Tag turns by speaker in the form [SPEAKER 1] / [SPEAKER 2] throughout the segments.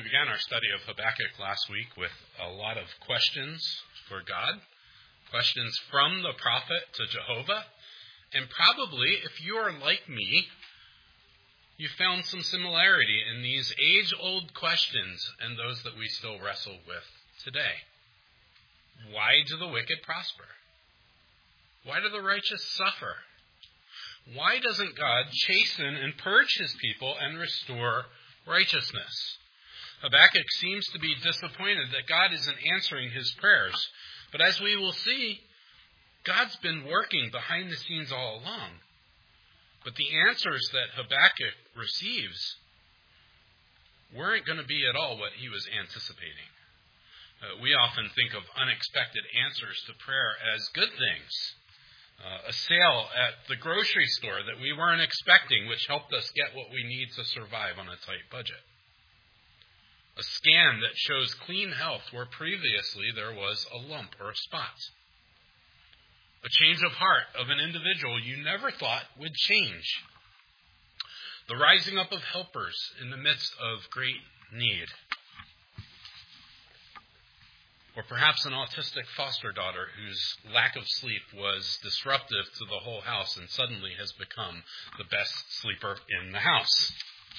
[SPEAKER 1] We began our study of Habakkuk last week with a lot of questions for God, questions from the prophet to Jehovah, and probably, if you are like me, you found some similarity in these age-old questions and those that we still wrestle with today. Why do the wicked prosper? Why do the righteous suffer? Why doesn't God chasten and purge his people and restore righteousness? Habakkuk seems to be disappointed that God isn't answering his prayers. But as we will see, God's been working behind the scenes all along. But the answers that Habakkuk receives weren't going to be at all what he was anticipating. We often think of unexpected answers to prayer as good things. A sale at the grocery store that we weren't expecting, which helped us get what we need to survive on a tight budget. A scan that shows clean health where previously there was a lump or a spot. A change of heart of an individual you never thought would change. The rising up of helpers in the midst of great need. Or perhaps an autistic foster daughter whose lack of sleep was disruptive to the whole house and suddenly has become the best sleeper in the house.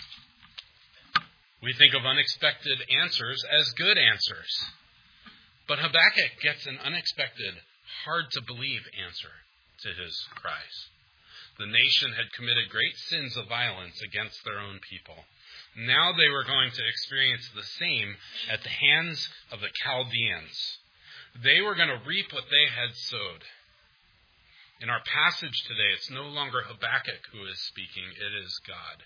[SPEAKER 1] We think of unexpected answers as good answers. But Habakkuk gets an unexpected, hard-to-believe answer to his cries. The nation had committed great sins of violence against their own people. Now they were going to experience the same at the hands of the Chaldeans. They were going to reap what they had sowed. In our passage today, it's no longer Habakkuk who is speaking, it is God.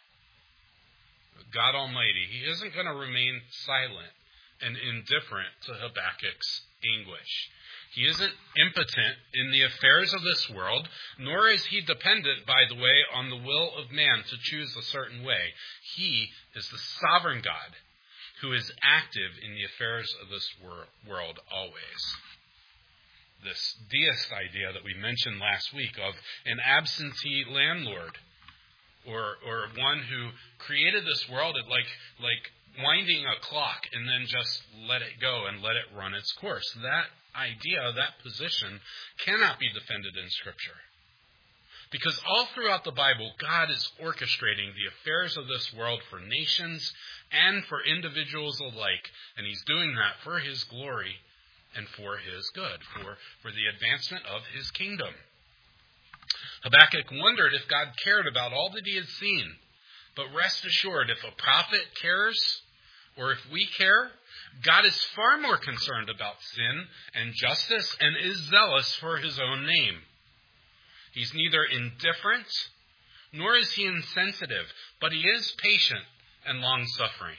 [SPEAKER 1] God Almighty. He isn't going to remain silent and indifferent to Habakkuk's anguish. He isn't impotent in the affairs of this world, nor is he dependent, by the way, on the will of man to choose a certain way. He is the sovereign God who is active in the affairs of this world always. This deist idea that we mentioned last week of an absentee landlord, or one who created this world at like winding a clock and then just let it go and let it run its course. That idea, that position, cannot be defended in Scripture. Because all throughout the Bible, God is orchestrating the affairs of this world for nations and for individuals alike. And he's doing that for his glory and for his good, for the advancement of his kingdom. Habakkuk wondered if God cared about all that he had seen. But rest assured, if a prophet cares, or if we care, God is far more concerned about sin and justice and is zealous for his own name. He's neither indifferent, nor is he insensitive, but he is patient and long-suffering.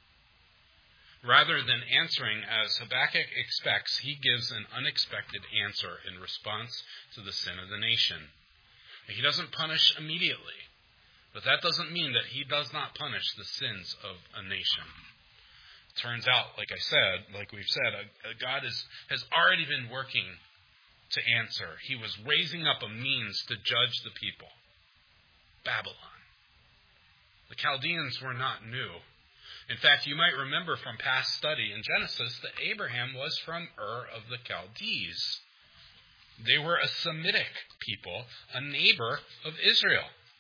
[SPEAKER 1] Rather than answering as Habakkuk expects, he gives an unexpected answer in response to the sin of the nation. He doesn't punish immediately, but that doesn't mean that he does not punish the sins of a nation. It turns out, like we've said, God has already been working to answer. He was raising up a means to judge the people. Babylon. The Chaldeans were not new. In fact, you might remember from past study in Genesis that Abraham was from Ur of the Chaldees. They were a Semitic people, a neighbor of Israel.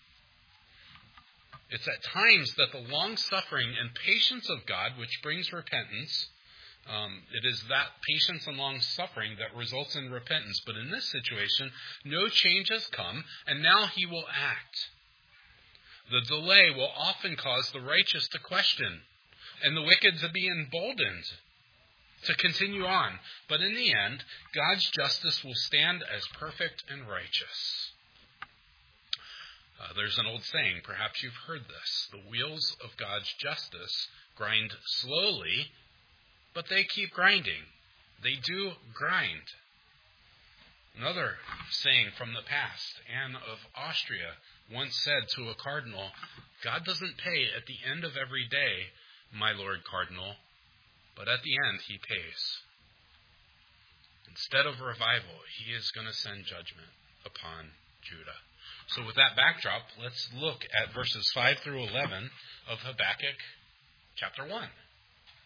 [SPEAKER 1] It's at times that the long-suffering and patience of God, which brings repentance, it is that patience and long-suffering that results in repentance. But in this situation, no change has come, and now he will act. The delay will often cause the righteous to question, and the wicked to be emboldened to continue on. But in the end, God's justice will stand as perfect and righteous. There's an old saying, perhaps you've heard this. The wheels of God's justice grind slowly, but they keep grinding. They do grind. Another saying from the past, Anne of Austria once said to a cardinal, God doesn't pay at the end of every day, my Lord Cardinal, but at the end he pays. Instead of revival, he is going to send judgment upon Judah. So with that backdrop, let's look at verses 5 through 11 of Habakkuk chapter 1.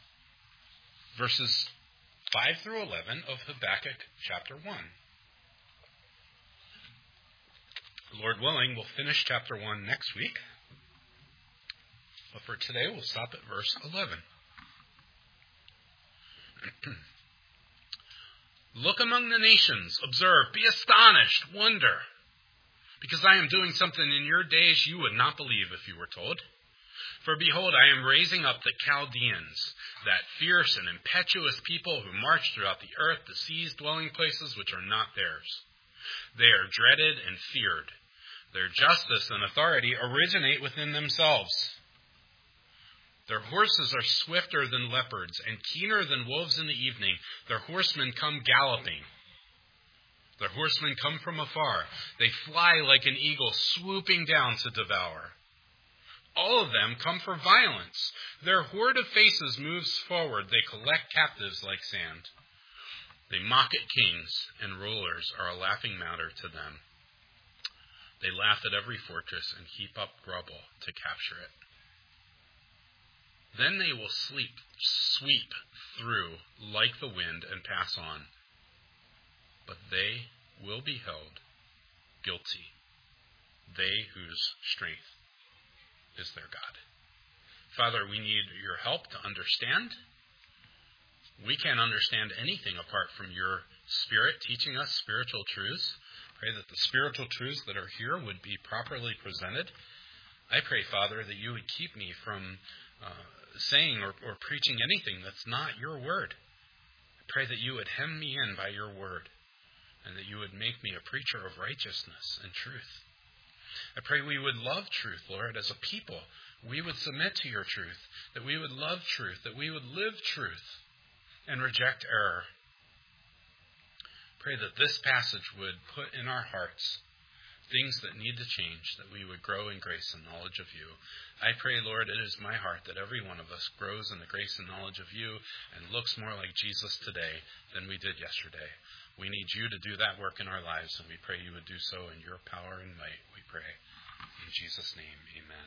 [SPEAKER 1] verses 5 through 11 of Habakkuk chapter 1. Lord willing, we'll finish chapter 1 next week. But for today, we'll stop at verse 11. Look among the nations, observe, be astonished, wonder, because I am doing something in your days you would not believe if you were told. For behold, I am raising up the Chaldeans, that fierce and impetuous people who march throughout the earth to seize dwelling places which are not theirs. They are dreaded and feared. Their justice and authority originate within themselves. Their horses are swifter than leopards and keener than wolves in the evening. Their horsemen come galloping. Their horsemen come from afar. They fly like an eagle, swooping down to devour. All of them come for violence. Their horde of faces moves forward. They collect captives like sand. They mock at kings, and rulers are a laughing matter to them. They laugh at every fortress and heap up rubble to capture it. Then they will sweep through like the wind and pass on. But they will be held guilty, they whose strength is their God. Father, we need your help to understand. We can't understand anything apart from your Spirit teaching us spiritual truths. Pray that the spiritual truths that are here would be properly presented. I pray, Father, that you would keep me from saying or preaching anything that's not your word. I pray that you would hem me in by your word, and that you would make me a preacher of righteousness and truth. I pray we would love truth, Lord, as a people. We would submit to your truth, that we would love truth, that we would live truth and reject error. Pray that this passage would put in our hearts things that need to change, that we would grow in grace and knowledge of you. I pray, Lord, it is my heart that every one of us grows in the grace and knowledge of you and looks more like Jesus today than we did yesterday. We need you to do that work in our lives, and we pray you would do so in your power and might, we pray. In Jesus' name, amen.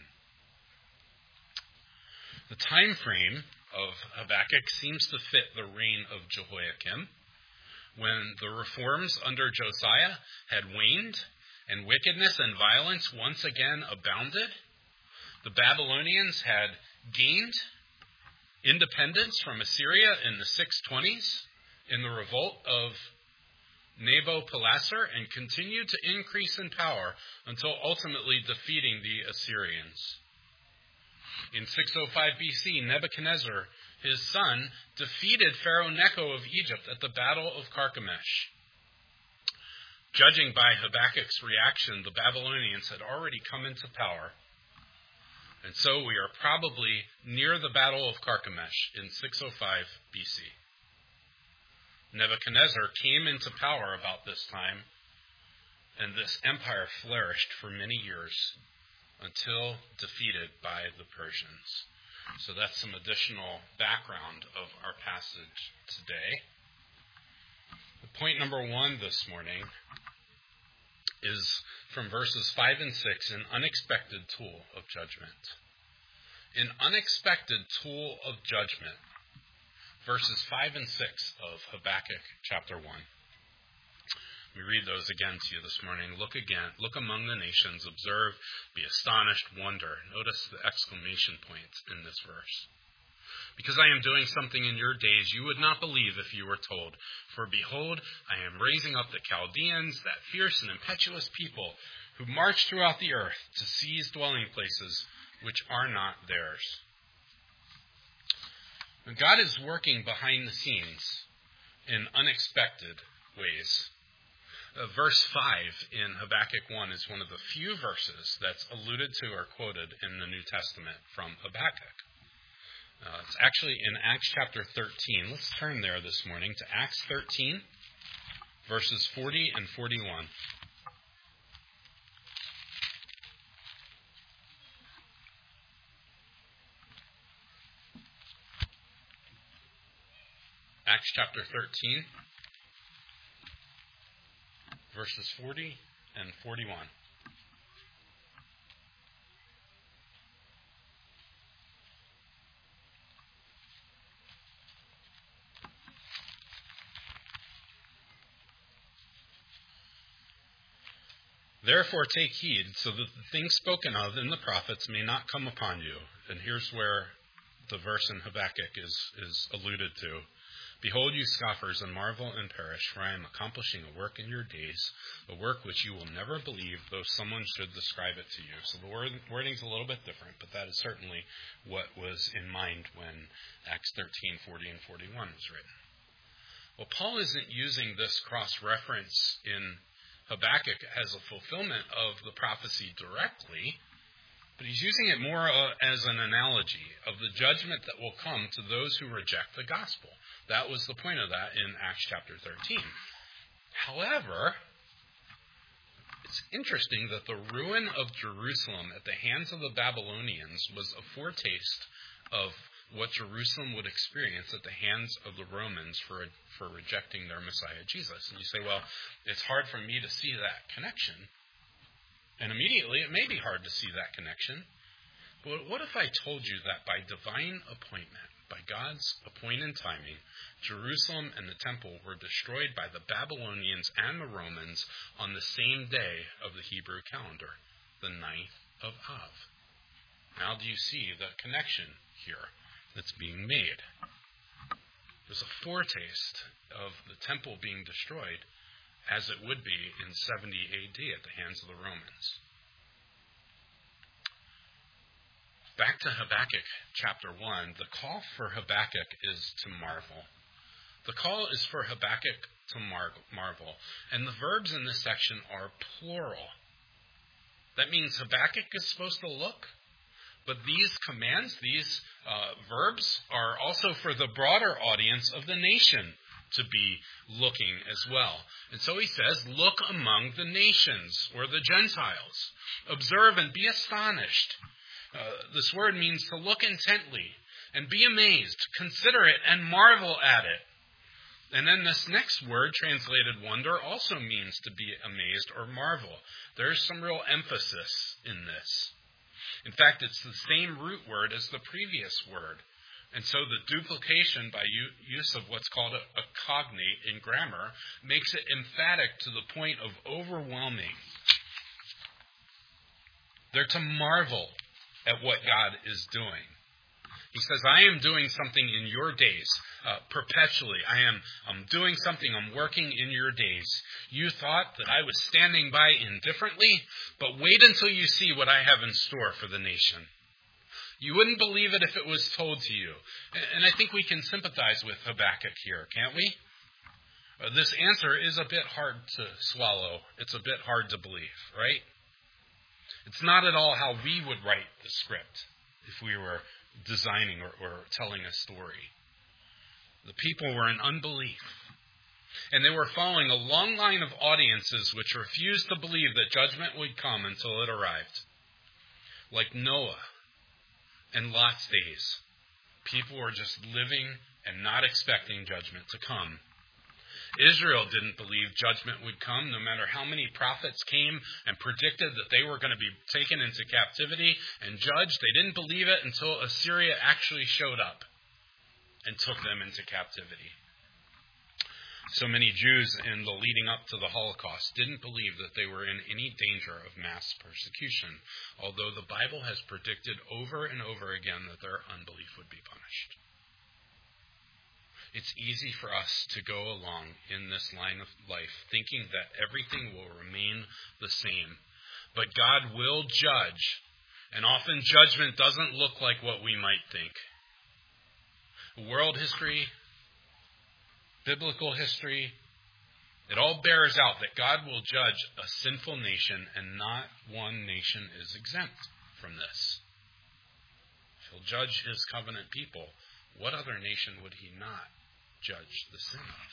[SPEAKER 1] The time frame of Habakkuk seems to fit the reign of Jehoiakim, when the reforms under Josiah had waned and wickedness and violence once again abounded. The Babylonians had gained independence from Assyria in the 620s in the revolt of Nabopolassar, and continued to increase in power until ultimately defeating the Assyrians. In 605 BC, Nebuchadnezzar, his son, defeated Pharaoh Necho of Egypt at the Battle of Carchemish. Judging by Habakkuk's reaction, the Babylonians had already come into power. And so we are probably near the Battle of Carchemish in 605 BC. Nebuchadnezzar came into power about this time, and this empire flourished for many years until defeated by the Persians. So that's some additional background of our passage today. Point number 1 this morning is from verses 5 and 6, an unexpected tool of judgment. An unexpected tool of judgment. Verses 5 and 6 of Habakkuk chapter 1. We read those again to you this morning. Look among the nations, observe, be astonished, wonder. Notice the exclamation points in this verse. Because I am doing something in your days you would not believe if you were told. For behold, I am raising up the Chaldeans, that fierce and impetuous people who march throughout the earth to seize dwelling places which are not theirs. God is working behind the scenes in unexpected ways. Verse 5 in Habakkuk 1 is one of the few verses that's alluded to or quoted in the New Testament from Habakkuk. It's actually in Acts chapter 13. Let's turn there this morning to Acts 13, verses 40 and 41. Acts chapter 13, verses 40 and 41. Therefore take heed, so that the things spoken of in the prophets may not come upon you. And here's where the verse in Habakkuk is alluded to. Behold, you scoffers, and marvel and perish, for I am accomplishing a work in your days, a work which you will never believe, though someone should describe it to you. So the wording's a little bit different, but that is certainly what was in mind when Acts 13:40 and 41 was written. Well, Paul isn't using this cross-reference in Habakkuk as a fulfillment of the prophecy directly, but he's using it more as an analogy of the judgment that will come to those who reject the gospel. That was the point of that in Acts chapter 13. However, it's interesting that the ruin of Jerusalem at the hands of the Babylonians was a foretaste of what Jerusalem would experience at the hands of the Romans for rejecting their Messiah Jesus. And you say, well, it's hard for me to see that connection. And immediately it may be hard to see that connection. But what if I told you that by divine appointment, by God's appointed timing, Jerusalem and the temple were destroyed by the Babylonians and the Romans on the same day of the Hebrew calendar, the 9th of Av? Now do you see the connection here that's being made? There's a foretaste of the temple being destroyed as it would be in 70 AD at the hands of the Romans. Back to Habakkuk chapter 1, the call for Habakkuk is to marvel. The call is for Habakkuk to marvel. And the verbs in this section are plural. That means Habakkuk is supposed to look. But these commands, these verbs, are also for the broader audience of the nation to be looking as well. And so he says, look among the nations, or the Gentiles. Observe and be astonished. This word means to look intently and be amazed. Consider it and marvel at it. And then this next word, translated wonder, also means to be amazed or marvel. There's some real emphasis in this. In fact, it's the same root word as the previous word. And so the duplication by use of what's called a cognate in grammar makes it emphatic to the point of overwhelming. They're to marvel at what God is doing. He says, I am doing something in your days, perpetually. I'm doing something, I'm working in your days. You thought that I was standing by indifferently, but wait until you see what I have in store for the nation. You wouldn't believe it if it was told to you. And I think we can sympathize with Habakkuk here, can't we? This answer is a bit hard to swallow. It's a bit hard to believe, right? It's not at all how we would write the script if we were designing or telling a story. The people were in unbelief. And they were following a long line of audiences which refused to believe that judgment would come until it arrived. Like Noah and Lot's days, people were just living and not expecting judgment to come. Israel didn't believe judgment would come, no matter how many prophets came and predicted that they were going to be taken into captivity and judged. They didn't believe it until Assyria actually showed up and took them into captivity. So many Jews in the leading up to the Holocaust didn't believe that they were in any danger of mass persecution, although the Bible has predicted over and over again that their unbelief would be punished. It's easy for us to go along in this line of life thinking that everything will remain the same. But God will judge, and often judgment doesn't look like what we might think. World history, biblical history, it all bears out that God will judge a sinful nation, and not one nation is exempt from this. If he'll judge his covenant people, what other nation would he not judge the sin of?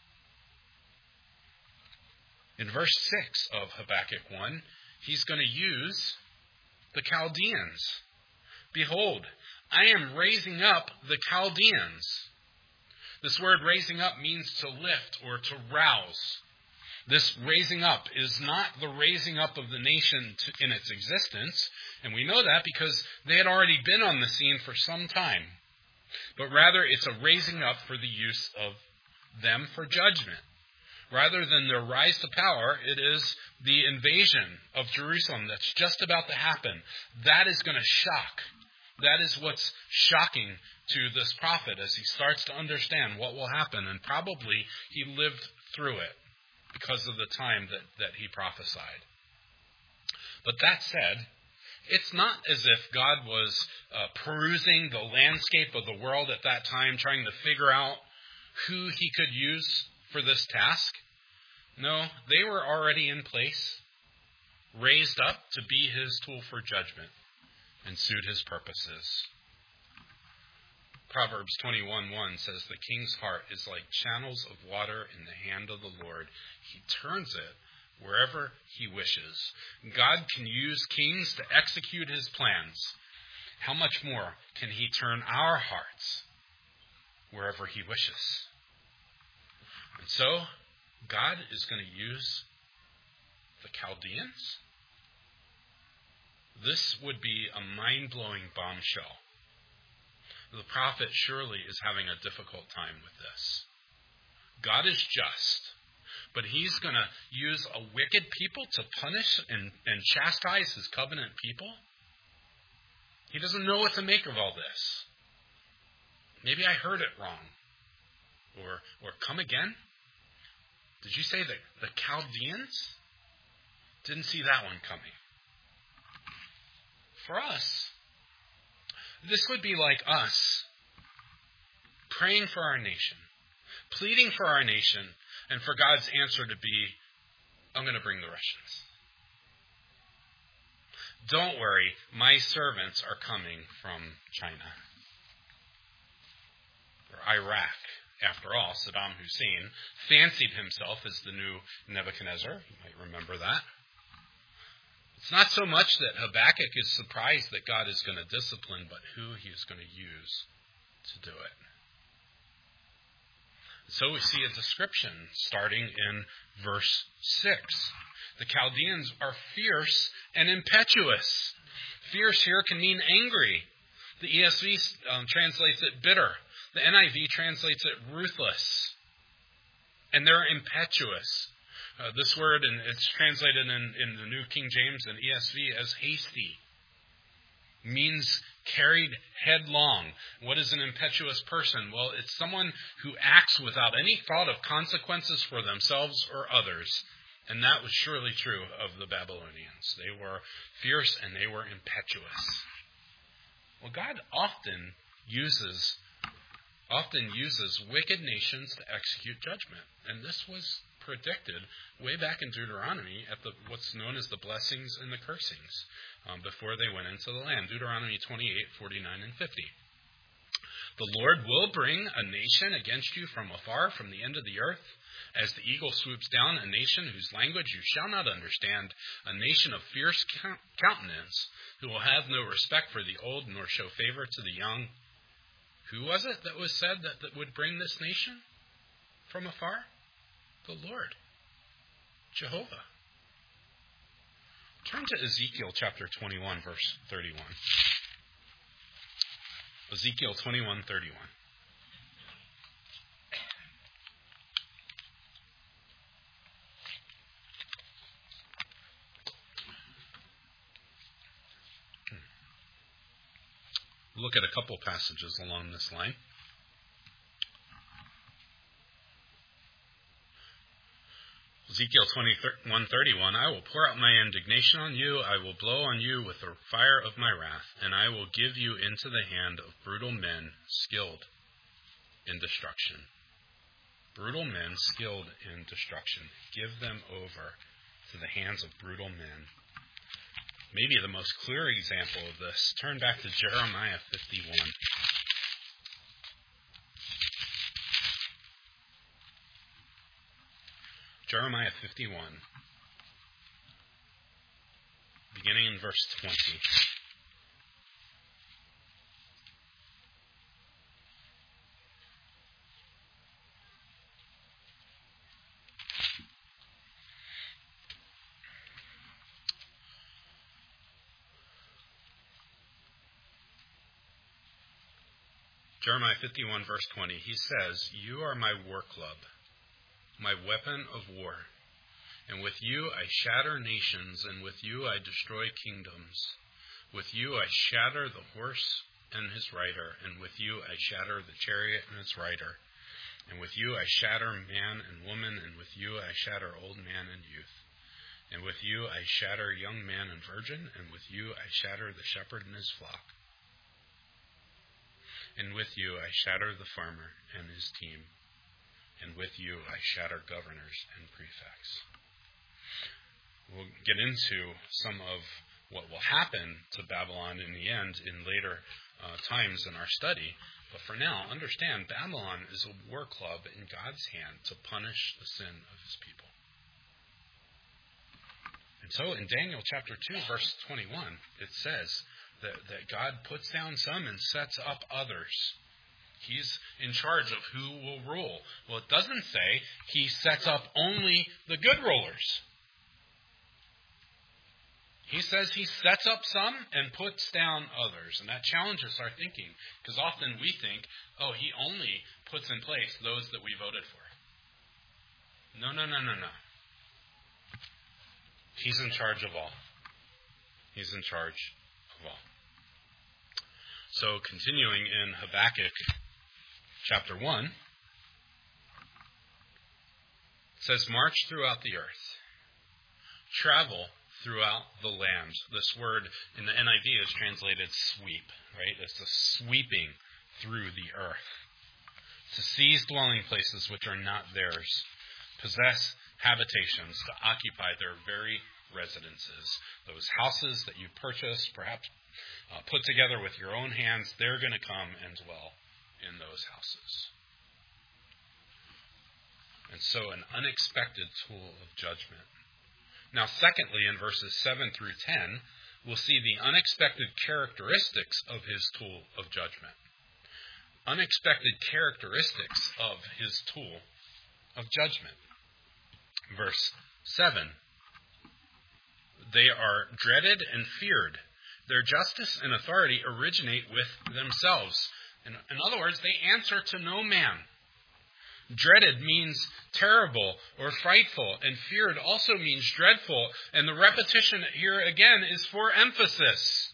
[SPEAKER 1] In verse 6 of Habakkuk 1, he's going to use the Chaldeans. Behold, I am raising up the Chaldeans. This word raising up means to lift or to rouse. This raising up is not the raising up of the nation in its existence, and we know that because they had already been on the scene for some time. But rather, it's a raising up for the use of them for judgment. Rather than their rise to power, it is the invasion of Jerusalem that's just about to happen. That is going to shock. That is what's shocking to this prophet as he starts to understand what will happen. And probably he lived through it because of the time that he prophesied. But that said, it's not as if God was perusing the landscape of the world at that time, trying to figure out who he could use for this task. No, they were already in place, raised up to be his tool for judgment and suit his purposes. Proverbs 21:1 says, "The king's heart is like channels of water in the hand of the Lord. He turns it wherever he wishes." God can use kings to execute his plans. How much more can he turn our hearts wherever he wishes? And so, God is going to use the Chaldeans. This would be a mind-blowing bombshell. The prophet surely is having a difficult time with this. God is just, but he's going to use a wicked people to punish and chastise his covenant people. He doesn't know what to make of all this. Maybe I heard it wrong. Or come again? Did you say that the Chaldeans? Didn't see that one coming. For us, this would be like us praying for our nation, pleading for our nation, and for God's answer to be, I'm going to bring the Russians. Don't worry, my servants are coming from China or Iraq. After all, Saddam Hussein fancied himself as the new Nebuchadnezzar. You might remember that. It's not so much that Habakkuk is surprised that God is going to discipline, but who he is going to use to do it. So we see a description starting in verse 6. The Chaldeans are fierce and impetuous. Fierce here can mean angry. The ESV translates it bitter. The NIV translates it ruthless. And they're impetuous. This word, and it's translated in the New King James and ESV as hasty, means carried headlong. What is an impetuous person? Well, it's someone who acts without any thought of consequences for themselves or others. And that was surely true of the Babylonians. They were fierce and they were impetuous. Well, God often uses wicked nations to execute judgment. And this was predicted way back in Deuteronomy at what's known as the blessings and the cursings before they went into the land. Deuteronomy 28:49 and 50. The Lord will bring a nation against you from afar, from the end of the earth, as the eagle swoops down, a nation whose language you shall not understand, a nation of fierce countenance, who will have no respect for the old, nor show favor to the young. Who was it that was said that would bring this nation from afar? The Lord, Jehovah. Turn to Ezekiel chapter 21, verse 31. Ezekiel 21:31. Look at a couple passages along this line. Ezekiel 21:31, I will pour out my indignation on you, I will blow on you with the fire of my wrath, and I will give you into the hand of brutal men skilled in destruction. Brutal men skilled in destruction. Give them over to the hands of brutal men. Maybe the most clear example of this, turn back to Jeremiah 51. Jeremiah 51, beginning in verse 20. Jeremiah 51, verse 20, he says, You are my war club, my weapon of war. And with you I shatter nations, and with you I destroy kingdoms. With you I shatter the horse and his rider, and with you I shatter the chariot and its rider. And with you I shatter man and woman, and with you I shatter old man and youth. And with you I shatter young man and virgin, and with you I shatter the shepherd and his flock. And with you I shatter the farmer and his team, and with you I shatter governors and prefects. We'll get into some of what will happen to Babylon in the end in later times in our study. But for now, understand Babylon is a war club in God's hand to punish the sin of his people. And so in Daniel chapter 2, verse 21, it says that God puts down some and sets up others. He's in charge of who will rule. Well, it doesn't say he sets up only the good rulers. He says he sets up some and puts down others. And that challenges our thinking, because often we think, oh, he only puts in place those that we voted for. No. He's in charge of all. He's in charge of all. So continuing in Habakkuk chapter 1, it says, march throughout the earth. Travel throughout the land. This word in the NIV is translated sweep, right? It's a sweeping through the earth. To seize dwelling places which are not theirs. Possess habitations, to occupy their very residences. Those houses that you purchased, perhaps put together with your own hands, they're going to come and dwell in those houses. And so an unexpected tool of judgment. Now, secondly, in verses 7 through 10, we'll see the unexpected characteristics of his tool of judgment. Unexpected characteristics of his tool of judgment. Verse 7, they are dreaded and feared. Their justice and authority originate with themselves. In other words, they answer to no man. Dreaded means terrible or frightful, and feared also means dreadful. And the repetition here again is for emphasis.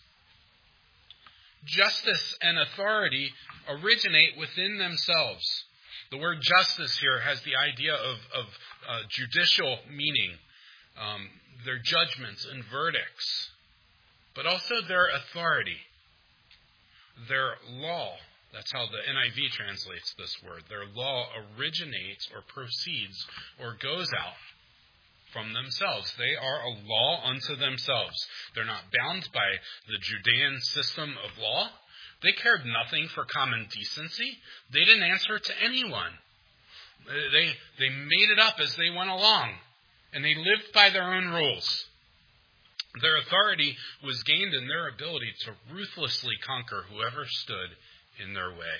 [SPEAKER 1] Justice and authority originate within themselves. The word justice here has the idea of judicial meaning, their judgments and verdicts, but also their authority, their law. That's how the NIV translates this word. Their law originates or proceeds or goes out from themselves. They are a law unto themselves. They're not bound by the Judean system of law. They cared nothing for common decency. They didn't answer to anyone. They made it up as they went along, and they lived by their own rules. Their authority was gained in their ability to ruthlessly conquer whoever stood in their way.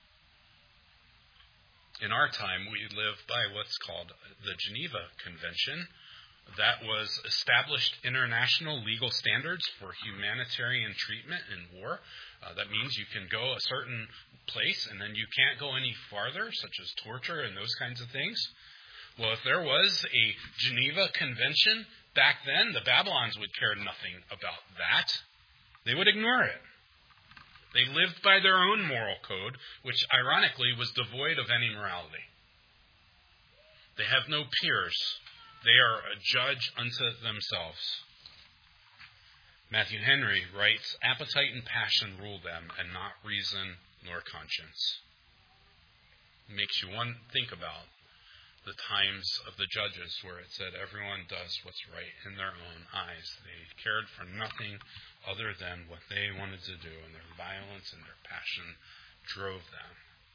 [SPEAKER 1] In our time, we live by what's called the Geneva Convention. That was established international legal standards for humanitarian treatment in war. That means you can go a certain place and then you can't go any farther, such as torture and those kinds of things. Well, if there was a Geneva Convention back then, the Babylons would care nothing about that. They would ignore it. They lived by their own moral code, which ironically was devoid of any morality. They have no peers. They are a judge unto themselves. Matthew Henry writes, appetite and passion rule them, and not reason nor conscience. It makes you think about the times of the judges where it said everyone does what's right in their own eyes. They cared for nothing other than what they wanted to do, and their violence and their passion drove them.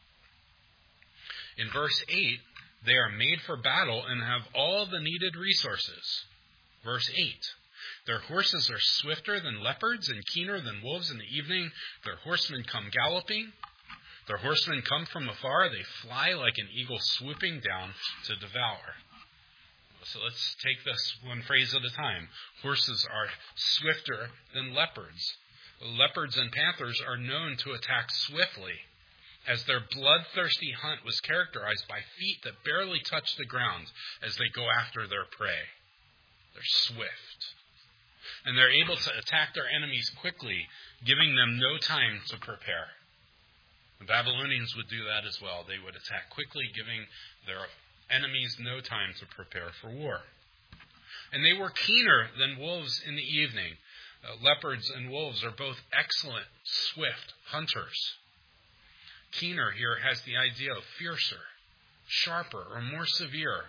[SPEAKER 1] In verse 8, they are made for battle and have all the needed resources. Verse 8, their horses are swifter than leopards and keener than wolves in the evening. Their horsemen come galloping. Their horsemen come from afar. They fly like an eagle swooping down to devour. So let's take this one phrase at a time. Horses are swifter than leopards. Leopards and panthers are known to attack swiftly. as their bloodthirsty hunt was characterized by feet that barely touch the ground as they go after their prey. They're swift. And they're able to attack their enemies quickly, giving them no time to prepare. The Babylonians would do that as well. They would attack quickly, giving their enemies no time to prepare for war. And they were keener than wolves in the evening. Leopards and wolves are both excellent, swift hunters. Keener here has the idea of fiercer, sharper, or more severe.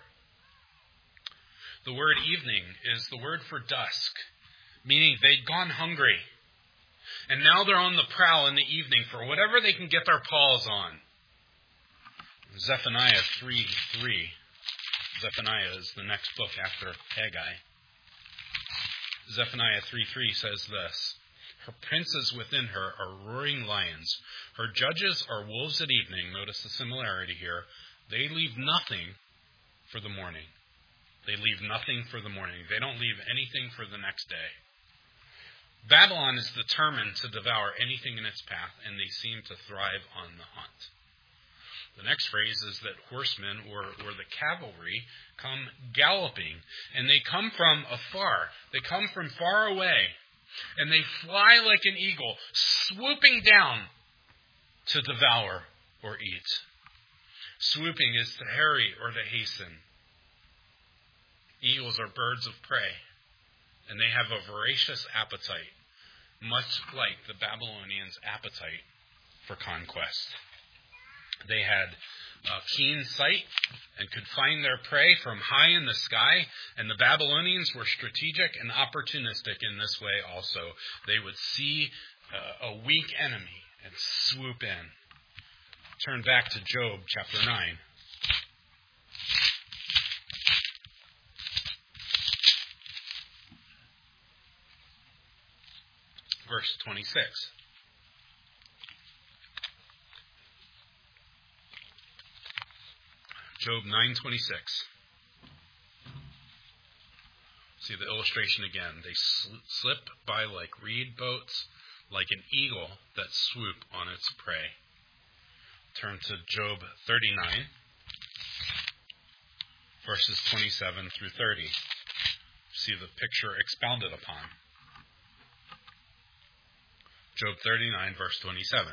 [SPEAKER 1] The word evening is the word for dusk, meaning they'd gone hungry. And now they're on the prowl in the evening for whatever they can get their paws on. Zephaniah 3:3. Zephaniah is the next book after Haggai. Zephaniah 3:3 says this: Her princes within her are roaring lions. Her judges are wolves at evening. Notice the similarity here. They leave nothing for the morning. They leave nothing for the morning. They don't leave anything for the next day. Babylon is determined to devour anything in its path, and they seem to thrive on the hunt. The next phrase is that horsemen or the cavalry come galloping, and they come from afar. They come from far away, and they fly like an eagle, swooping down to devour or eat. Swooping is to harry or to hasten. Eagles are birds of prey, and they have a voracious appetite, much like the Babylonians' appetite for conquest. They had a keen sight and could find their prey from high in the sky, and the Babylonians were strategic and opportunistic in this way also. They would see a weak enemy and swoop in. Turn back to Job chapter 9. Verse 26. Job 9:26. See the illustration again. They slip by like reed boats, like an eagle that swoop on its prey. Turn to Job 39, verses 27 through 30. See the picture expounded upon. Job 39, verse 27.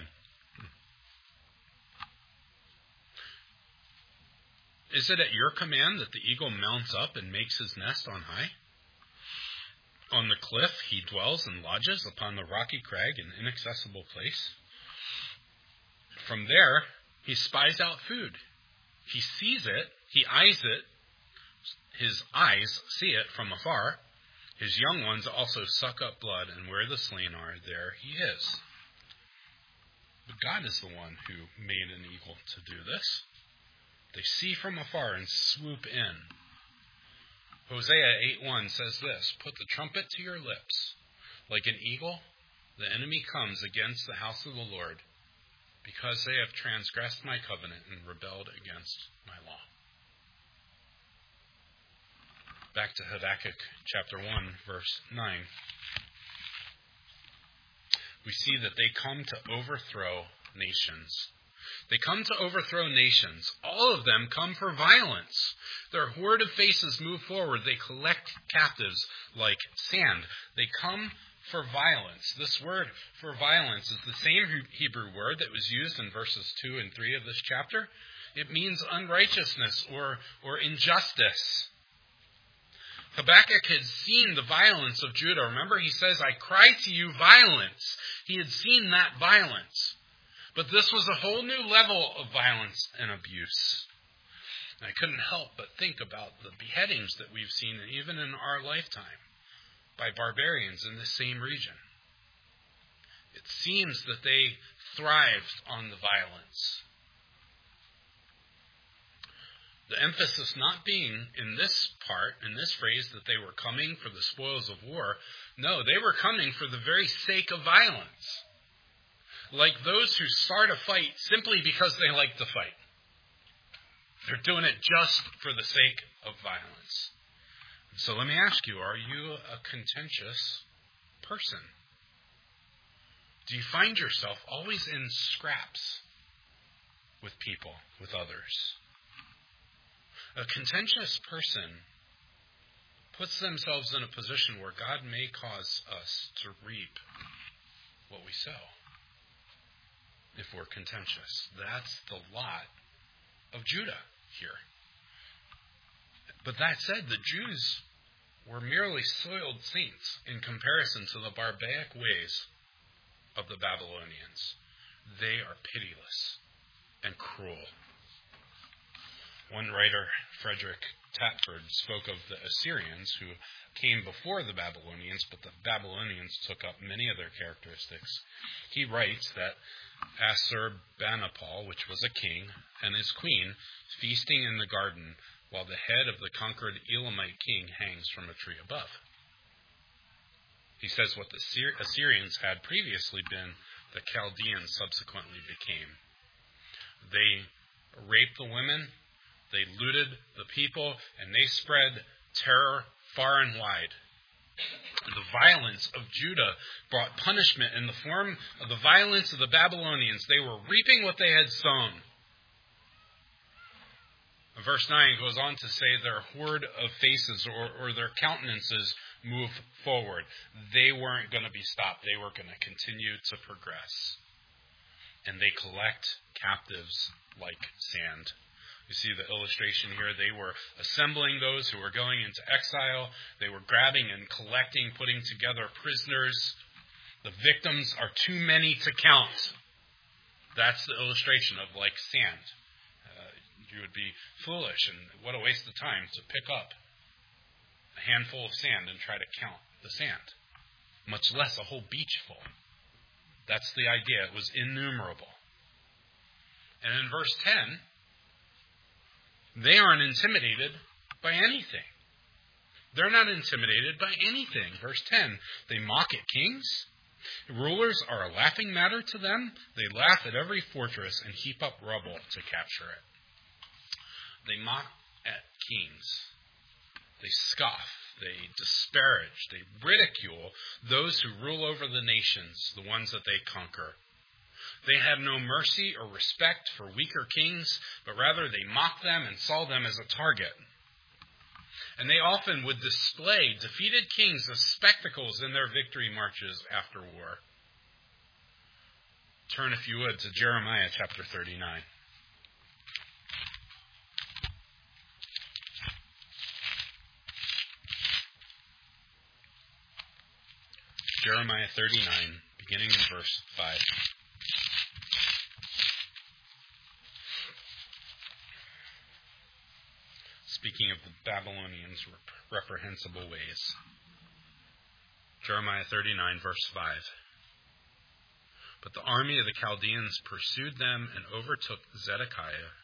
[SPEAKER 1] Is it at your command that the eagle mounts up and makes his nest on high? On the cliff he dwells and lodges, upon the rocky crag, an inaccessible place. From there he spies out food. He sees it, he eyes it, his eyes see it from afar. His young ones also suck up blood, and where the slain are, there he is. But God is the one who made an eagle to do this. They see from afar and swoop in. Hosea 8:1 says this: Put the trumpet to your lips. Like an eagle, the enemy comes against the house of the Lord, because they have transgressed my covenant and rebelled against my law. Back to Habakkuk chapter 1, verse 9. We see that they come to overthrow nations. They come to overthrow nations. All of them come for violence. Their horde of faces move forward. They collect captives like sand. They come for violence. This word for violence is the same Hebrew word that was used in verses 2 and 3 of this chapter. It means unrighteousness or injustice. Habakkuk had seen the violence of Judah. Remember, he says, I cry to you violence. He had seen that violence. But this was a whole new level of violence and abuse. And I couldn't help but think about the beheadings that we've seen, even in our lifetime, by barbarians in the same region. It seems that they thrived on the violence. The emphasis not being in this part, in this phrase, that they were coming for the spoils of war. No, they were coming for the very sake of violence. Like those who start a fight simply because they like to fight. They're doing it just for the sake of violence. So let me ask you, are you a contentious person? Do you find yourself always in scraps with people, with others. A contentious person puts themselves in a position where God may cause us to reap what we sow if we're contentious. That's the lot of Judah here. But that said, the Jews were merely soiled saints in comparison to the barbaric ways of the Babylonians. They are pitiless and cruel. One writer, Frederick Tatford, spoke of the Assyrians who came before the Babylonians, but the Babylonians took up many of their characteristics. He writes that Assurbanipal, which was a king, and his queen, feasting in the garden, while the head of the conquered Elamite king hangs from a tree above. He says what the Assyrians had previously been, the Chaldeans subsequently became. They raped the women, they looted the people, and they spread terror far and wide. The violence of Judah brought punishment in the form of the violence of the Babylonians. They were reaping what they had sown. Verse 9 goes on to say their horde of faces or their countenances move forward. They weren't going to be stopped. They were going to continue to progress. And they collect captives like sand. You see the illustration here. They were assembling those who were going into exile. They were grabbing and collecting, putting together prisoners. The victims are too many to count. That's the illustration of like sand. You would be foolish, and what a waste of time to pick up a handful of sand and try to count the sand, much less a whole beach full. That's the idea. It was innumerable. And in verse 10, they aren't intimidated by anything. They're not intimidated by anything. Verse 10, they mock at kings. Rulers are a laughing matter to them. They laugh at every fortress and heap up rubble to capture it. They mock at kings. They scoff. They disparage. They ridicule those who rule over the nations, the ones that they conquer. They have no mercy or respect for weaker kings, but rather they mock them and saw them as a target. And they often would display defeated kings as spectacles in their victory marches after war. Turn, if you would, to Jeremiah chapter 39. Jeremiah 39, beginning in verse 5. Speaking of the Babylonians' reprehensible ways. Jeremiah 39, verse 5. But the army of the Chaldeans pursued them and overtook Zedekiah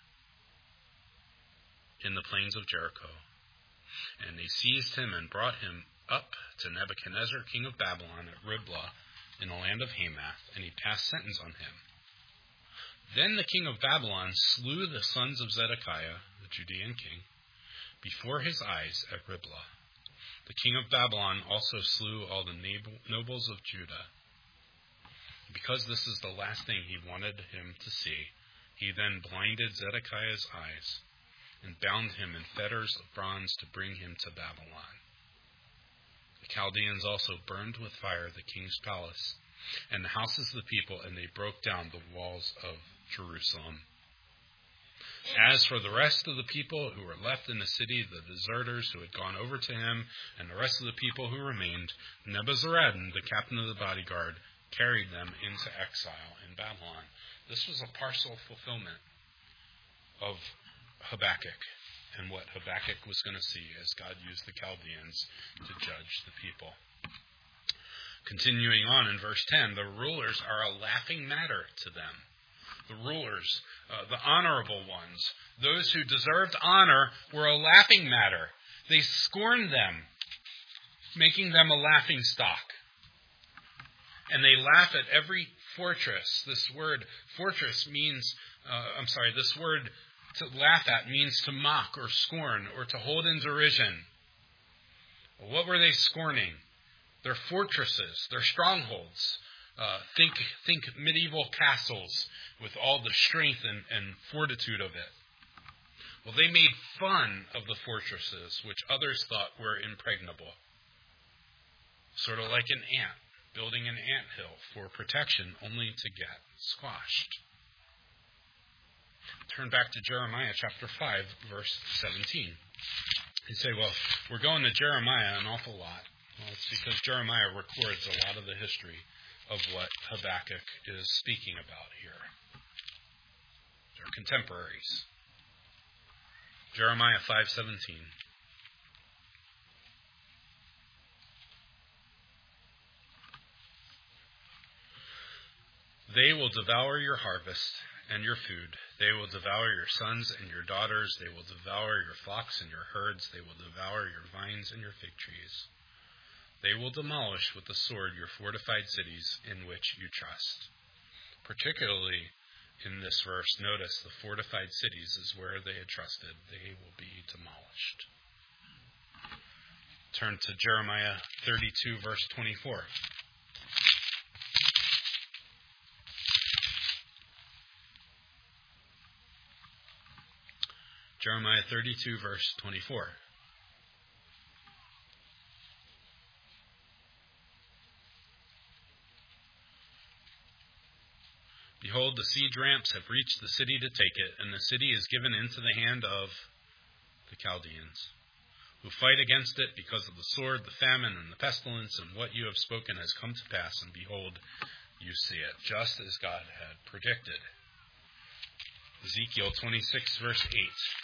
[SPEAKER 1] in the plains of Jericho. And they seized him and brought him up to Nebuchadnezzar, king of Babylon, at Riblah, in the land of Hamath, and he passed sentence on him. Then the king of Babylon slew the sons of Zedekiah, the Judean king, before his eyes at Riblah. The king of Babylon also slew all the nobles of Judah. Because this is the last thing he wanted him to see, he then blinded Zedekiah's eyes and bound him in fetters of bronze to bring him to Babylon. The Chaldeans also burned with fire the king's palace and the houses of the people, and they broke down the walls of Jerusalem. As for the rest of the people who were left in the city, the deserters who had gone over to him, and the rest of the people who remained, Nebuzaradan, the captain of the bodyguard, carried them into exile in Babylon. This was a partial fulfillment of Habakkuk and what Habakkuk was going to see as God used the Chaldeans to judge the people. Continuing on in verse 10, the rulers are a laughing matter to them. The rulers, the honorable ones, those who deserved honor, were a laughing matter. They scorned them, making them a laughing stock. And they laugh at every fortress. This word fortress means, this word to laugh at means to mock or scorn or to hold in derision. What were they scorning? Their fortresses, their strongholds, Think medieval castles with all the strength and fortitude of it. Well, they made fun of the fortresses, which others thought were impregnable. Sort of like an ant building an anthill for protection only to get squashed. Turn back to Jeremiah chapter 5, verse 17. You say, well, we're going to Jeremiah an awful lot. Well, it's because Jeremiah records a lot of the history of what Habakkuk is speaking about here. They're contemporaries. Jeremiah 5:17. They will devour your harvest and your food. They will devour your sons and your daughters. They will devour your flocks and your herds. They will devour your vines and your fig trees. They will demolish with the sword your fortified cities in which you trust. Particularly in this verse, notice the fortified cities is where they had trusted. They will be demolished. Turn to Jeremiah 32, verse 24. Jeremiah 32, verse 24. Behold, the siege ramps have reached the city to take it, and the city is given into the hand of the Chaldeans, who fight against it because of the sword, the famine, and the pestilence, and what you have spoken has come to pass, and behold, you see it, just as God had predicted. Ezekiel 26, verse 8.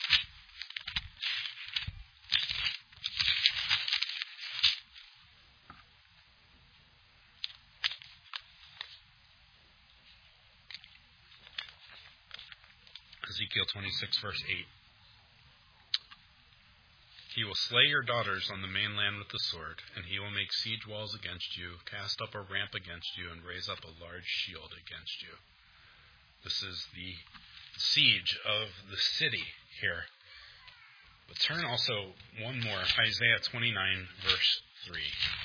[SPEAKER 1] Ezekiel 26, verse 8. He will slay your daughters on the mainland with the sword, and he will make siege walls against you, cast up a ramp against you, and raise up a large shield against you. This is the siege of the city here. But turn also one more, Isaiah 29, verse 3.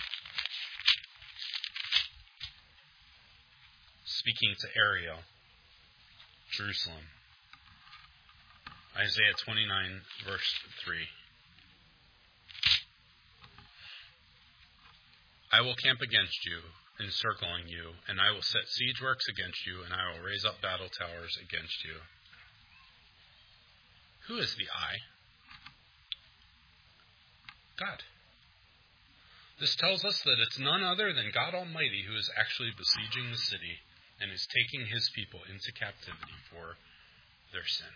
[SPEAKER 1] Speaking to Ariel, Jerusalem. Isaiah 29, verse 3. I will camp against you, encircling you, and I will set siege works against you, and I will raise up battle towers against you. Who is the I? God. This tells us that it's none other than God Almighty who is actually besieging the city and is taking his people into captivity for their sin.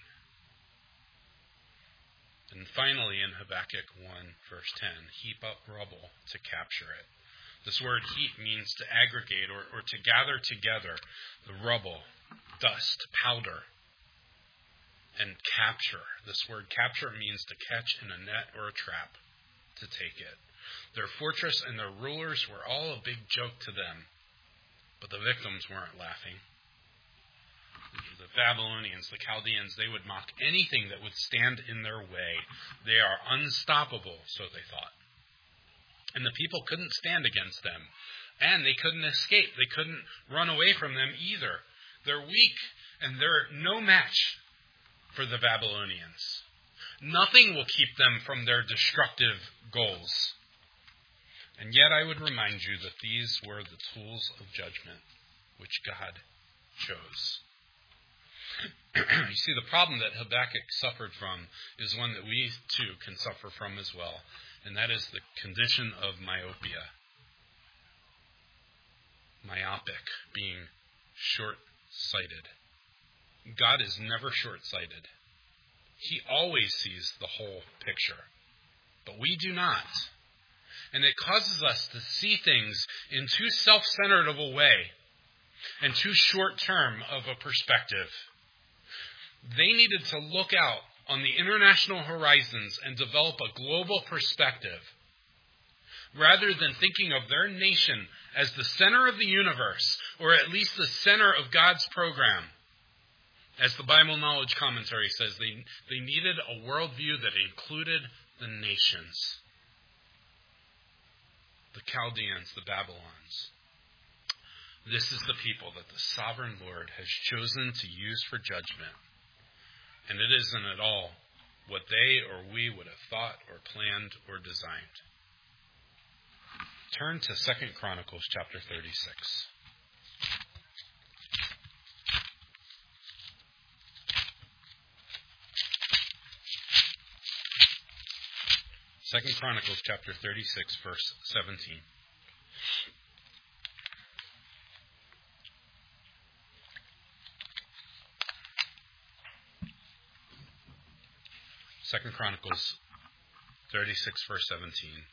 [SPEAKER 1] And finally, in Habakkuk 1, verse 10, heap up rubble to capture it. This word heap means to aggregate or to gather together the rubble, dust, powder, and capture. This word capture means to catch in a net or a trap, to take it. Their fortress and their rulers were all a big joke to them, but the victims weren't laughing. The Babylonians, the Chaldeans, they would mock anything that would stand in their way. They are unstoppable, so they thought. And the people couldn't stand against them. And they couldn't escape. They couldn't run away from them either. They're weak, and they're no match for the Babylonians. Nothing will keep them from their destructive goals. And yet I would remind you that these were the tools of judgment which God chose. You see, the problem that Habakkuk suffered from is one that we too can suffer from as well, and that is the condition of myopia. Myopic, being short-sighted. God is never short-sighted. He always sees the whole picture, but we do not. And it causes us to see things in too self-centered of a way and too short-term of a perspective. They needed to look out on the international horizons and develop a global perspective, rather than thinking of their nation as the center of the universe, or at least the center of God's program. As the Bible Knowledge Commentary says, they needed a worldview that included the nations. The Chaldeans, the Babylons. This is the people that the sovereign Lord has chosen to use for judgment. And it isn't at all what they or we would have thought or planned or designed. Turn to 2 Chronicles chapter 36. 2 Chronicles chapter 36, verse 17. 2 Chronicles 36, verse 17.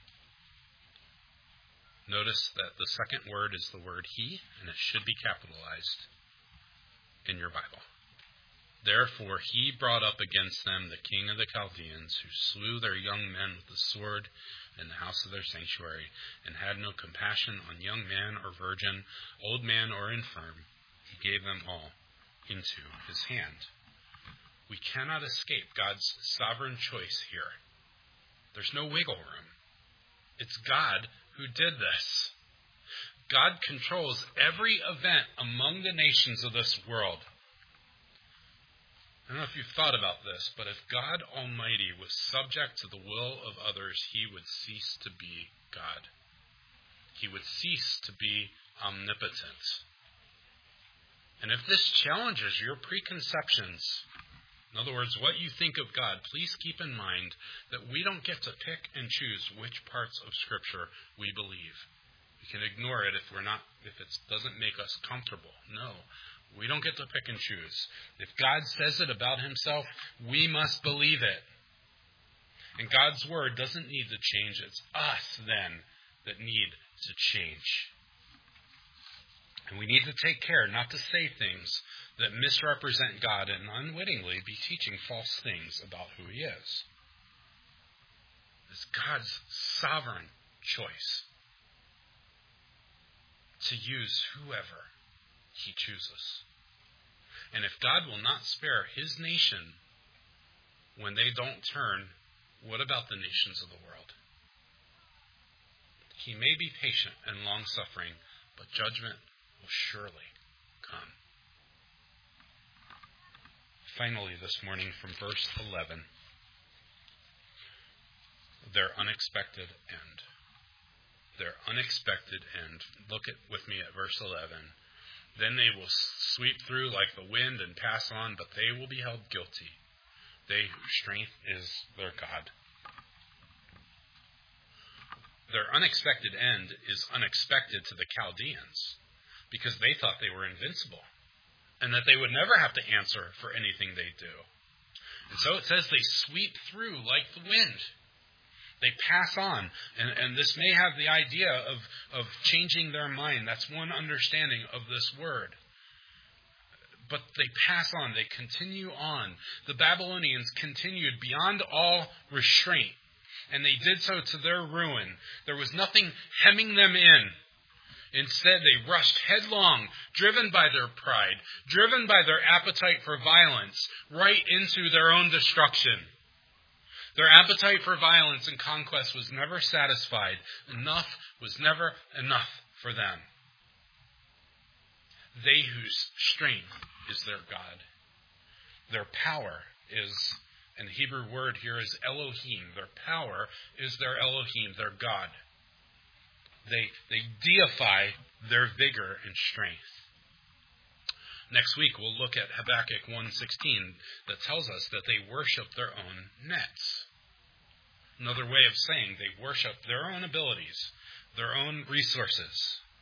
[SPEAKER 1] Notice that the second word is the word he, and it should be capitalized in your Bible. Therefore he brought up against them the king of the Chaldeans, who slew their young men with the sword in the house of their sanctuary, and had no compassion on young man or virgin, old man or infirm. He gave them all into his hand. We cannot escape God's sovereign choice here. There's no wiggle room. It's God who did this. God controls every event among the nations of this world. I don't know if you've thought about this, but if God Almighty was subject to the will of others, he would cease to be God. He would cease to be omnipotent. And if this challenges your preconceptions, in other words, what you think of God, please keep in mind that we don't get to pick and choose which parts of Scripture we believe. We can ignore it if it doesn't make us comfortable. No. We don't get to pick and choose. If God says it about himself, we must believe it. And God's word doesn't need to change. It's us, then, that need to change. And we need to take care not to say things that misrepresent God and unwittingly be teaching false things about who he is. It's God's sovereign choice to use whoever he chooses. And if God will not spare his nation when they don't turn, what about the nations of the world? He may be patient and long-suffering, but judgment will surely come. Finally, this morning from verse 11, their unexpected end. Their unexpected end. Look with me at verse 11. Then they will sweep through like the wind and pass on, but they will be held guilty. They whose strength is their God. Their unexpected end is unexpected to the Chaldeans because they thought they were invincible and that they would never have to answer for anything they do. And so it says they sweep through like the wind. They pass on, and this may have the idea of changing their mind. That's one understanding of this word. But they pass on, they continue on. The Babylonians continued beyond all restraint, and they did so to their ruin. There was nothing hemming them in. Instead, they rushed headlong, driven by their pride, driven by their appetite for violence, right into their own destruction. Their appetite for violence and conquest was never satisfied. Enough was never enough for them. They whose strength is their God. Their power is, and the Hebrew word here is Elohim. Their power is their Elohim, their God. They deify their vigor and strength. Next week, we'll look at Habakkuk 1:16 that tells us that they worship their own nets. Another way of saying they worship their own abilities, their own resources.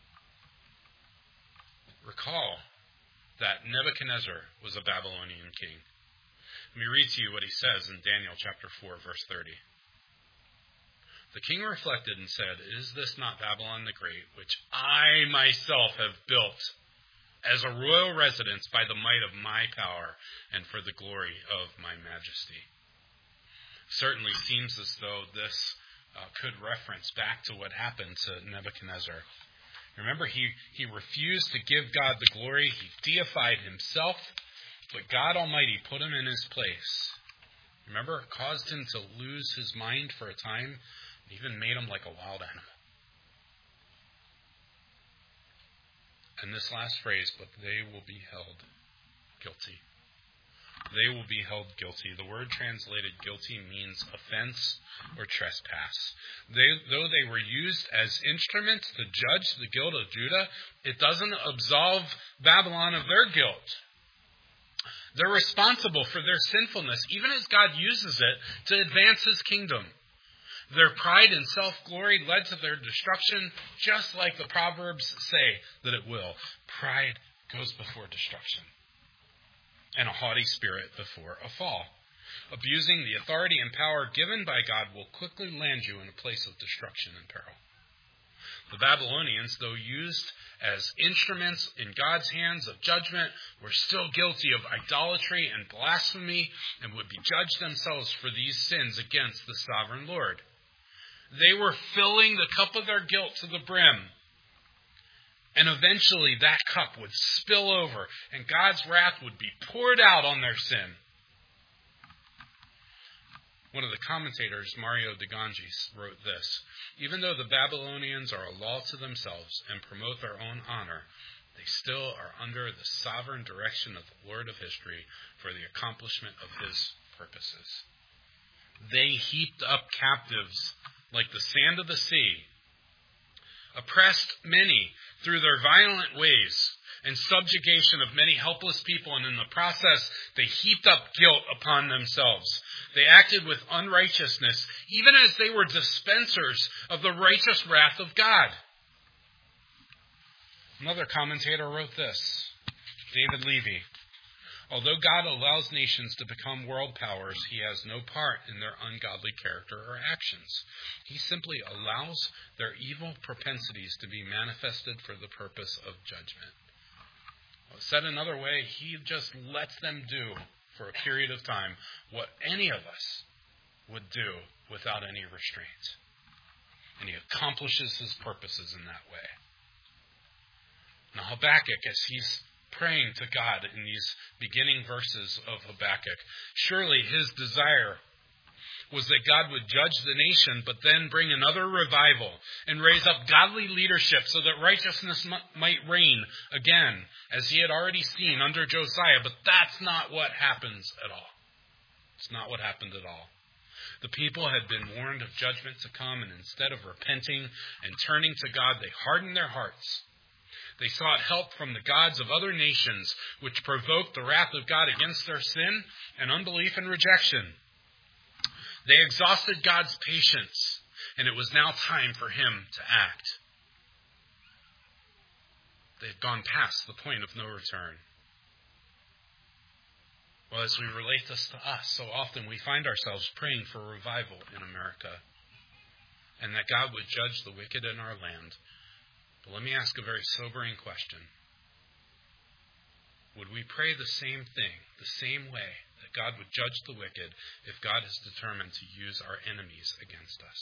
[SPEAKER 1] Recall that Nebuchadnezzar was a Babylonian king. Let me read to you what he says in Daniel chapter 4, verse 30. The king reflected and said, "Is this not Babylon the Great, which I myself have built as a royal residence by the might of my power and for the glory of my majesty?" Certainly seems as though this could reference back to what happened to Nebuchadnezzar. Remember, he refused to give God the glory. He deified himself, but God Almighty put him in his place. Remember, it caused him to lose his mind for a time, and even made him like a wild animal. And this last phrase, but they will be held guilty. They will be held guilty. The word translated guilty means offense or trespass. Though they were used as instruments to judge the guilt of Judah, it doesn't absolve Babylon of their guilt. They're responsible for their sinfulness, even as God uses it to advance his kingdom. Their pride and self-glory led to their destruction, just like the Proverbs say that it will. Pride goes before destruction, and a haughty spirit before a fall. Abusing the authority and power given by God will quickly land you in a place of destruction and peril. The Babylonians, though used as instruments in God's hands of judgment, were still guilty of idolatry and blasphemy and would be judged themselves for these sins against the sovereign Lord. They were filling the cup of their guilt to the brim. And eventually that cup would spill over and God's wrath would be poured out on their sin. One of the commentators, Mario de Ganges, wrote this: even though the Babylonians are a law to themselves and promote their own honor, they still are under the sovereign direction of the Lord of history for the accomplishment of his purposes. They heaped up captives like the sand of the sea, oppressed many through their violent ways and subjugation of many helpless people, and in the process they heaped up guilt upon themselves. They acted with unrighteousness, even as they were dispensers of the righteous wrath of God. Another commentator wrote this, David Levy: although God allows nations to become world powers, he has no part in their ungodly character or actions. He simply allows their evil propensities to be manifested for the purpose of judgment. Well, said another way, he just lets them do for a period of time what any of us would do without any restraint. And he accomplishes his purposes in that way. Now Habakkuk, as he's praying to God in these beginning verses of Habakkuk, surely his desire was that God would judge the nation, but then bring another revival and raise up godly leadership so that righteousness might reign again, as he had already seen under Josiah. But that's not what happens at all. It's not what happened at all. The people had been warned of judgment to come, and instead of repenting and turning to God, they hardened their hearts. They sought help from the gods of other nations, which provoked the wrath of God against their sin and unbelief and rejection. They exhausted God's patience, and it was now time for him to act. They had gone past the point of no return. Well, as we relate this to us, so often we find ourselves praying for revival in America, and that God would judge the wicked in our land. But let me ask a very sobering question. Would we pray the same thing, the same way, that God would judge the wicked if God is determined to use our enemies against us?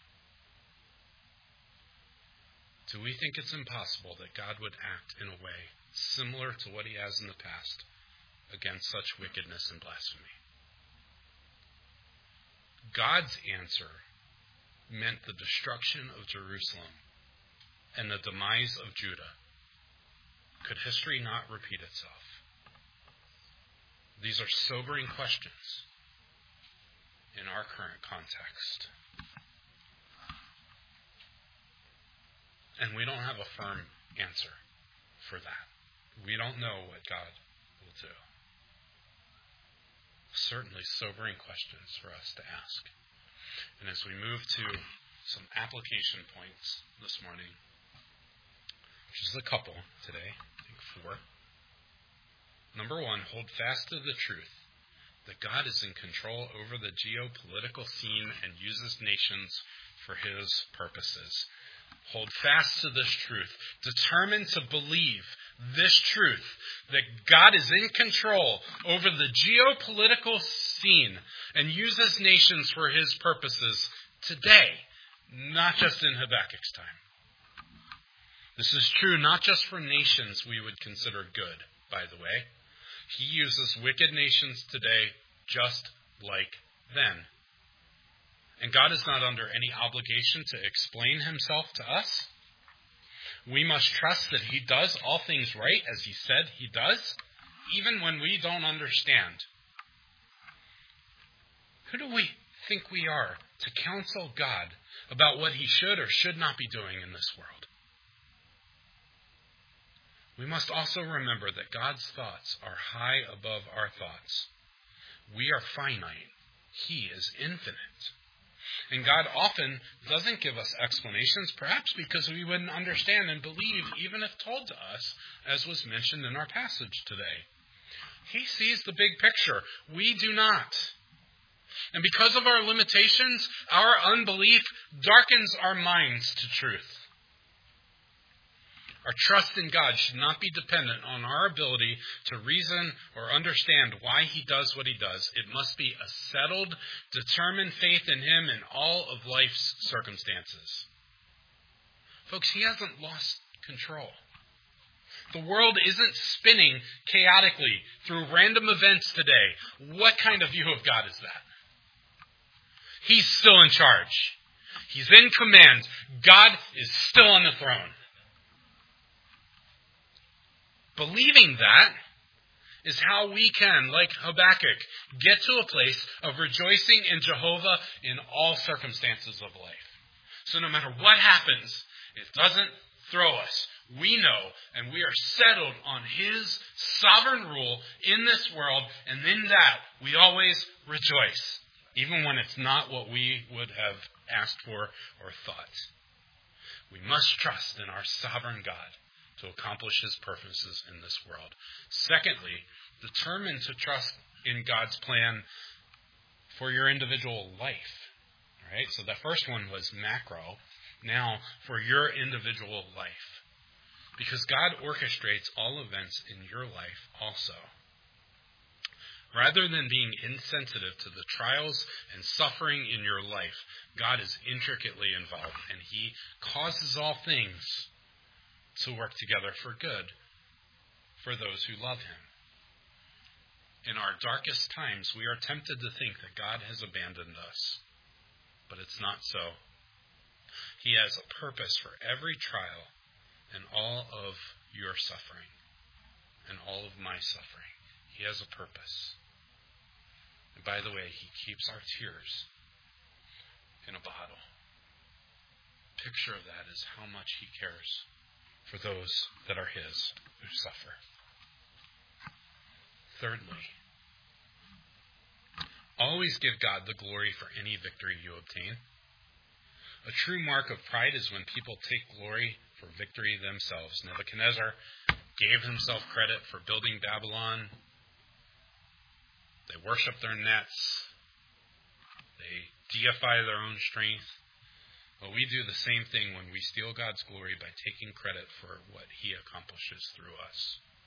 [SPEAKER 1] Do we think it's impossible that God would act in a way similar to what he has in the past against such wickedness and blasphemy? God's answer meant the destruction of Jerusalem and the demise of Judah. Could history not repeat itself? These are sobering questions in our current context. And we don't have a firm answer for that. We don't know what God will do. Certainly sobering questions for us to ask. And as we move to some application points this morning, which is a couple today, I think 4. Number 1, hold fast to the truth that God is in control over the geopolitical scene and uses nations for his purposes. Hold fast to this truth. Determined to believe this truth, that God is in control over the geopolitical scene and uses nations for his purposes today, not just in Habakkuk's time. This is true not just for nations we would consider good, by the way. He uses wicked nations today just like then. And God is not under any obligation to explain himself to us. We must trust that he does all things right as he said he does, even when we don't understand. Who do we think we are to counsel God about what he should or should not be doing in this world? We must also remember that God's thoughts are high above our thoughts. We are finite. He is infinite. And God often doesn't give us explanations, perhaps because we wouldn't understand and believe even if told to us, as was mentioned in our passage today. He sees the big picture. We do not. And because of our limitations, our unbelief darkens our minds to truth. Our trust in God should not be dependent on our ability to reason or understand why he does what he does. It must be a settled, determined faith in him in all of life's circumstances. Folks, he hasn't lost control. The world isn't spinning chaotically through random events today. What kind of view of God is that? He's still in charge. He's in command. God is still on the throne. Believing that is how we can, like Habakkuk, get to a place of rejoicing in Jehovah in all circumstances of life. So no matter what happens, it doesn't throw us. We know and we are settled on his sovereign rule in this world, and in that we always rejoice, even when it's not what we would have asked for or thought. We must trust in our sovereign God to accomplish his purposes in this world. Secondly, determine to trust in God's plan for your individual life. All right? So the first one was macro. Now, for your individual life. Because God orchestrates all events in your life also. Rather than being insensitive to the trials and suffering in your life, God is intricately involved, and he causes all things to work together for good for those who love him. In our darkest times, we are tempted to think that God has abandoned us, but it's not so. He has a purpose for every trial and all of your suffering and all of my suffering. He has a purpose. And by the way, he keeps our tears in a bottle. Picture of that is how much he cares for those that are his who suffer. Thirdly, always give God the glory for any victory you obtain. A true mark of pride is when people take glory for victory themselves. Nebuchadnezzar gave himself credit for building Babylon. They worship their nets. They deify their own strength. Well, we do the same thing when we steal God's glory by taking credit for what he accomplishes through us.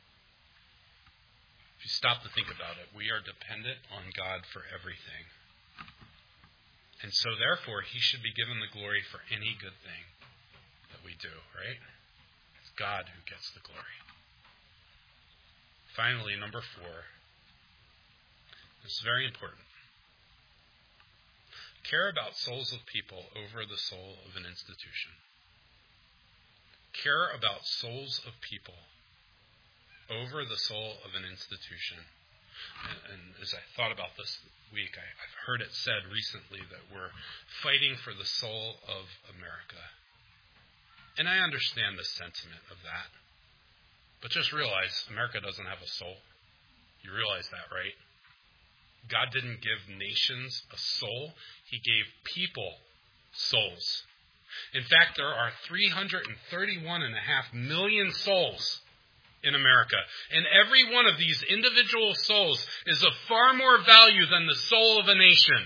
[SPEAKER 1] If you stop to think about it, we are dependent on God for everything. And so, therefore, he should be given the glory for any good thing that we do, right? It's God who gets the glory. Finally, number 4. This is very important. Care about souls of people over the soul of an institution. Care about souls of people over the soul of an institution. And as I thought about this week, I've heard it said recently that we're fighting for the soul of America. And I understand the sentiment of that. But just realize America doesn't have a soul. You realize that, right? God didn't give nations a soul. He gave people souls. In fact, there are 331.5 million souls in America. And every one of these individual souls is of far more value than the soul of a nation.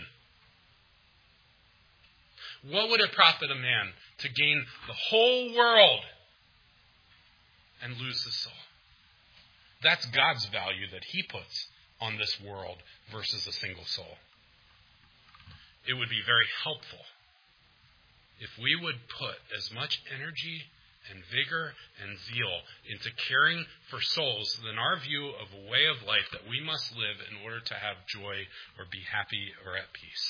[SPEAKER 1] What would it profit a man to gain the whole world and lose his soul? That's God's value that he puts on this world versus a single soul. It would be very helpful if we would put as much energy and vigor and zeal into caring for souls than our view of a way of life that we must live in order to have joy or be happy or at peace.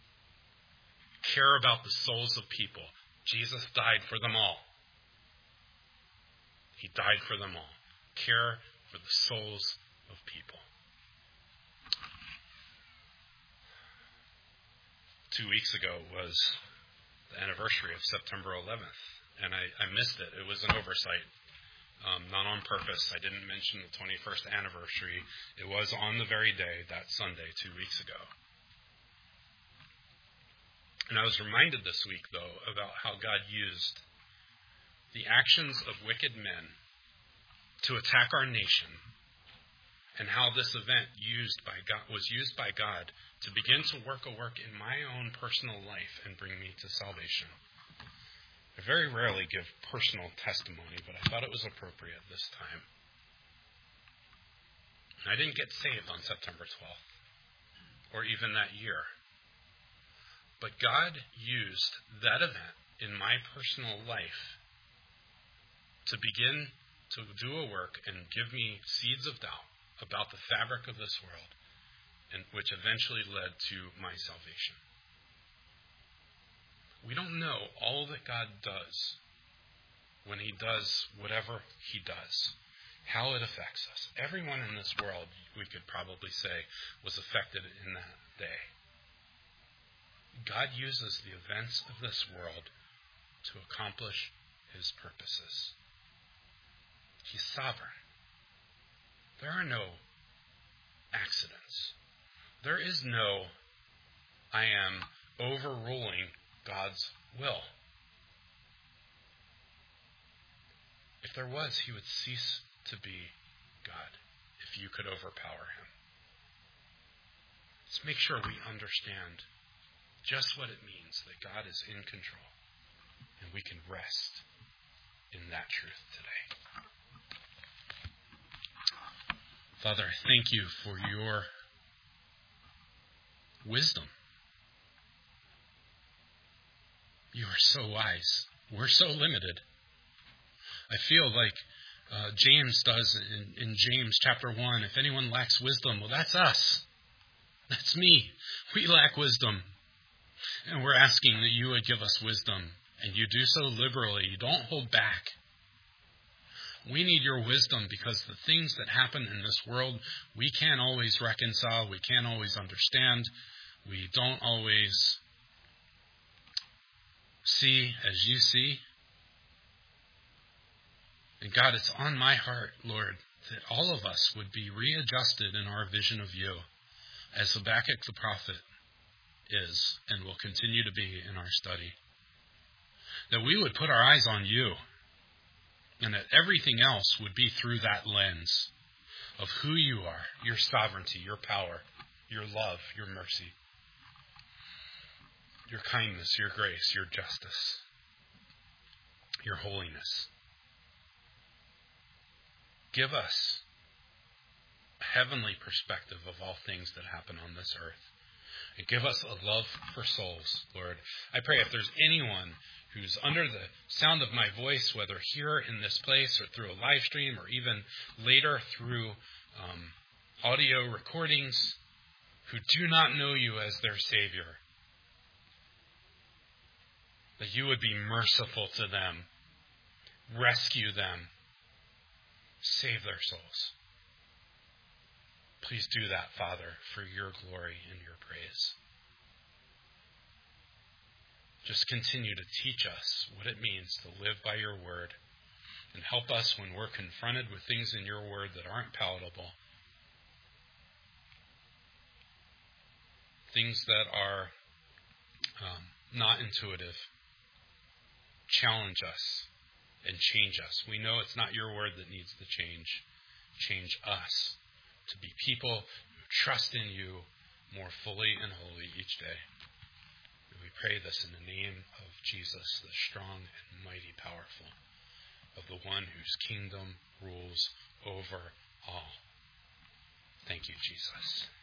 [SPEAKER 1] Care about the souls of people. Jesus died for them all. He died for them all. Care for the souls of people. 2 weeks ago was the anniversary of September 11th, and I missed it. It was an oversight, not on purpose. I didn't mention the 21st anniversary. It was on the very day, that Sunday, 2 weeks ago. And I was reminded this week, though, about how God used the actions of wicked men to attack our nation, and how this event was used by God to begin to work a work in my own personal life and bring me to salvation. I very rarely give personal testimony, but I thought it was appropriate this time. I didn't get saved on September 12th, or even that year. But God used that event in my personal life to begin to do a work and give me seeds of doubt about the fabric of this world, and which eventually led to my salvation. We don't know all that God does when He does whatever He does, how it affects us. Everyone in this world, we could probably say, was affected in that day. God uses the events of this world to accomplish His purposes. He's sovereign. There are no accidents. There is no, I am overruling God's will. If there was, He would cease to be God if you could overpower Him. Let's make sure we understand just what it means that God is in control, and we can rest in that truth today. Father, I thank You for Your wisdom. You are so wise. We're so limited. I feel like James does in James chapter 1. If anyone lacks wisdom, well, that's us. That's me. We lack wisdom. And we're asking that You would give us wisdom. And You do so liberally. You don't hold back. We need Your wisdom because the things that happen in this world, we can't always reconcile. We can't always understand. We don't always see as You see. And God, it's on my heart, Lord, that all of us would be readjusted in our vision of You, as Habakkuk the prophet is and will continue to be in our study. That we would put our eyes on You, and that everything else would be through that lens of who You are, Your sovereignty, Your power, Your love, Your mercy, Your kindness, Your grace, Your justice, Your holiness. Give us a heavenly perspective of all things that happen on this earth. And give us a love for souls, Lord. I pray if there's anyone who's under the sound of my voice, whether here in this place or through a live stream or even later through audio recordings, who do not know You as their Savior, that You would be merciful to them, rescue them, save their souls. Please do that, Father, for Your glory and Your praise. Just continue to teach us what it means to live by Your word, and help us when we're confronted with things in Your word that aren't palatable, things that are not intuitive. Challenge us and change us. We know it's not Your word that needs to change. Change us to be people who trust in You more fully and wholly each day. And we pray this in the name of Jesus, the strong and mighty powerful, of the one whose kingdom rules over all. Thank You, Jesus.